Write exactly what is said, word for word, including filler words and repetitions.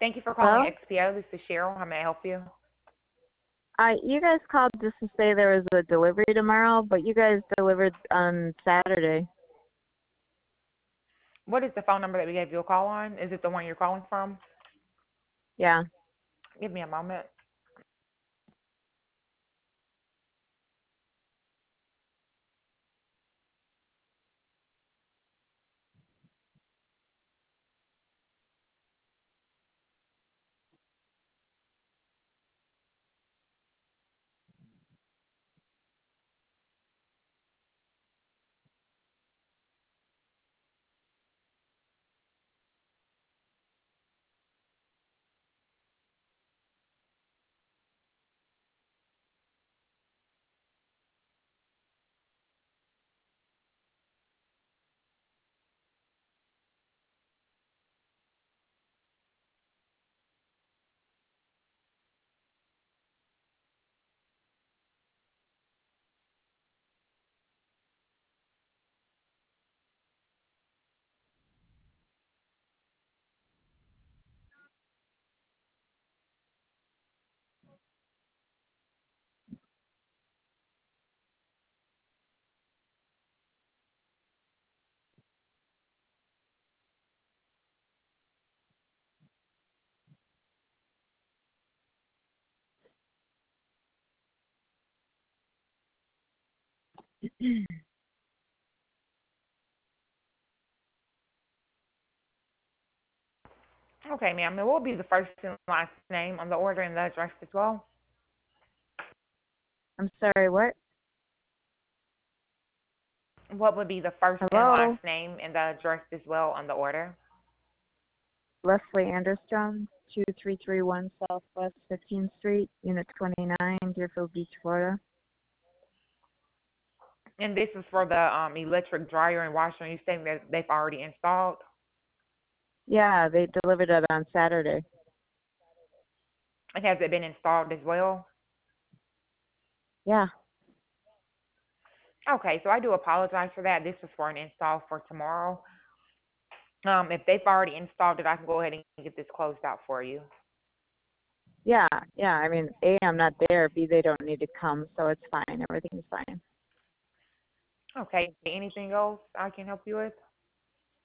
Thank you for calling Hello? X P O. This is Cheryl. How may I help you? Uh, you guys called just to say there was a delivery tomorrow, but you guys delivered on Saturday. What is the phone number that we gave you a call on? Is it the one you're calling from? Yeah. Give me a moment. Okay, ma'am. And what will be the first and last name on the order and the address as well? I'm sorry, what? What would be the first and last Hello? name and the address as well on the order? Leslie Anderstrom, two three three one Southwest fifteenth Street, Unit twenty-nine, Deerfield Beach, Florida. And this is for the um, electric dryer and washer. You saying that they've already installed? Yeah, they delivered it on Saturday. And has it been installed as well? Yeah. Okay, so I do apologize for that. This is for an install for tomorrow. Um, if they've already installed it, I can go ahead and get this closed out for you. Yeah, yeah. I mean, A, I'm not there. B, they don't need to come, so it's fine. Everything's fine. Okay, anything else I can help you with?